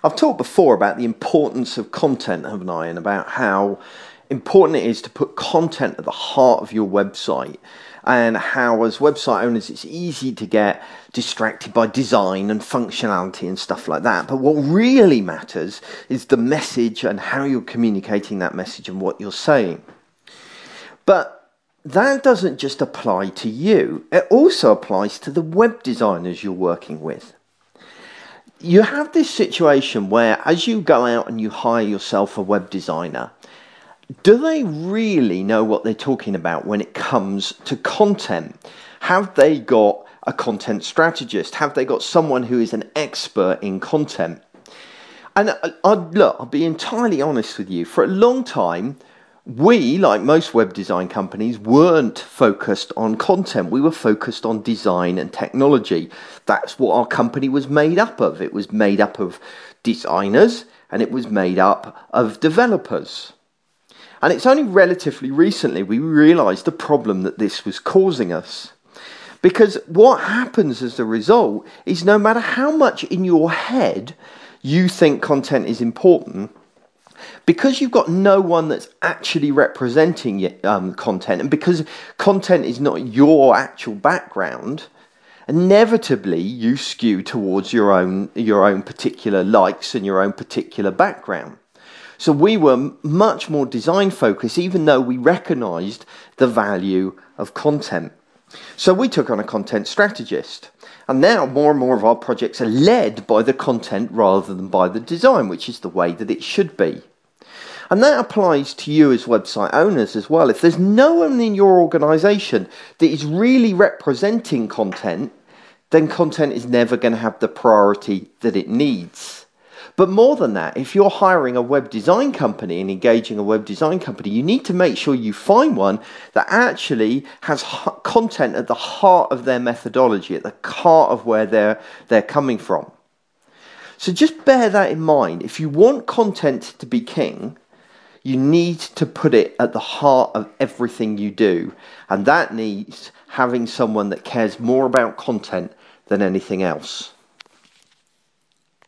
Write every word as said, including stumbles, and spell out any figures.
I've talked before about the importance of content, haven't I, and about how important it is to put content at the heart of your website, and how as website owners it's easy to get distracted by design and functionality and stuff like that. But what really matters is the message and how you're communicating that message and what you're saying. But that doesn't just apply to you, it also applies to the web designers you're working with. You have this situation where as you go out and you hire yourself a web designer, do they really know what they're talking about when it comes to content? Have they got a content strategist? Have they got someone who is an expert in content? And I, I, look, I'll be entirely honest with you. For a long time, we, like most web design companies, weren't focused on content. We were focused on design and technology. That's what our company was made up of. It was made up of designers and it was made up of developers. And it's only relatively recently we realised the problem that this was causing us. Because what happens as a result is no matter how much in your head you think content is important, because you've got no one that's actually representing um, content, and because content is not your actual background, inevitably you skew towards your own your own particular likes and your own particular background. So we were much more design focused, even though we recognised the value of content. So we took on a content strategist. And now more and more of our projects are led by the content rather than by the design, which is the way that it should be. And that applies to you as website owners as well. If there's no one in your organisation that is really representing content, then content is never going to have the priority that it needs. But more than that, if you're hiring a web design company and engaging a web design company, you need to make sure you find one that actually has content at the heart of their methodology, at the heart of where they're, they're coming from. So just bear that in mind. If you want content to be king, you need to put it at the heart of everything you do. And that needs having someone that cares more about content than anything else.